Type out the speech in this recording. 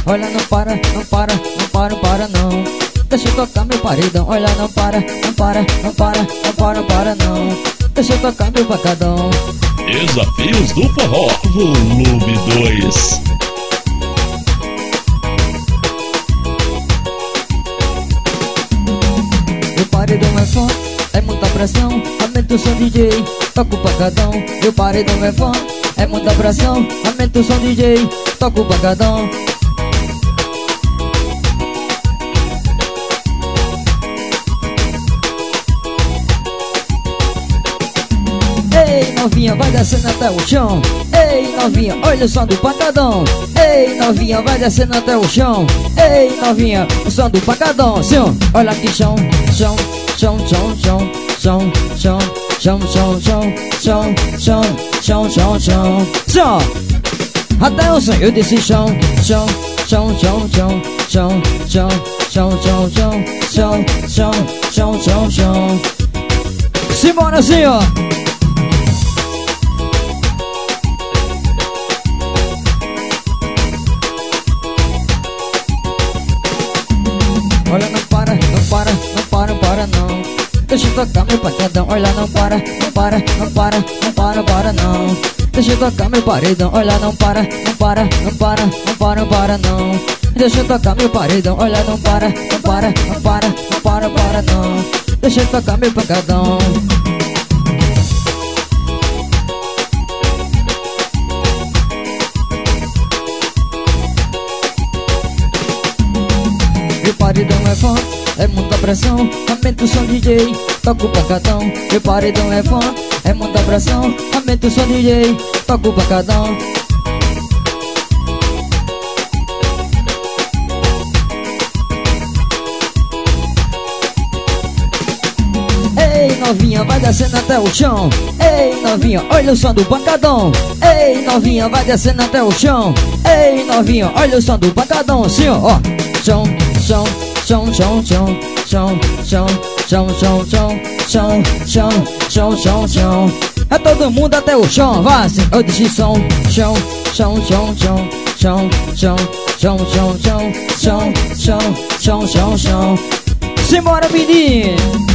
olha, não para, não para, não para, não para não. Deixa eu tocar meu paredão, olha, não para, não para, não para, não para, não para não. Deixa eu tocar meu pancadão. Desafios do Forró, volume 2. Meu paredão é forte, é muita pressão, aumenta o som DJ, toca o pancadão. Meu paredão é forte, é muita pressão, aumenta o som DJ, toca o pancadão. Ei, novinha, vai descendo até o chão. Ei, novinha, olha o som do pancadão. Ei, novinha, vai descendo até o chão. Ei, novinha, o som do pancadão. Sim, olha aqui, chão, chão, chão, chão, chão, chão, chão, chão, chão, chão, chão, chão, chão, chão, chão, chão. Até o sonho desse chão, chão, chão, chão, chão, chão, chão, chão, chão, chão, chão, chão, chão, chão, chão. Simbora assim, ó. Olha, não para, não para, não para, não para não. Deixa eu tocar meu pancadão. Olha, não para, não para, não para, não para, não para não. Deixa eu tocar meu paredão. Olha, não para, não para, não para, não para, não para não. Deixa eu tocar meu paredão. Olha, não para, não para, não para, não para, não para não. Deixa eu tocar meu pancadão. Meu paredão é forte, é muita pressão, aumenta o som DJ, toca o pancadão. Meu paredão é forte, é muita pressão, aumenta o som DJ, toca o pancadão. Ei, novinha, vai descendo até o chão. Ei, novinha, olha o som do pancadão. Ei, novinha, vai descendo até o chão. Ei, novinha, olha o som do pancadão. Assim, ó, chão, chão, chão, chão, chão, chão, chão, chão, chão, chão, chão, chão, chão, chão, chão. É todo mundo até o chão, vai assim, eu disse som, chão, chão, chão, chão, chão, chão, chão, chão, chão, chão, chão, chão, chão, chão. Simbora, menino.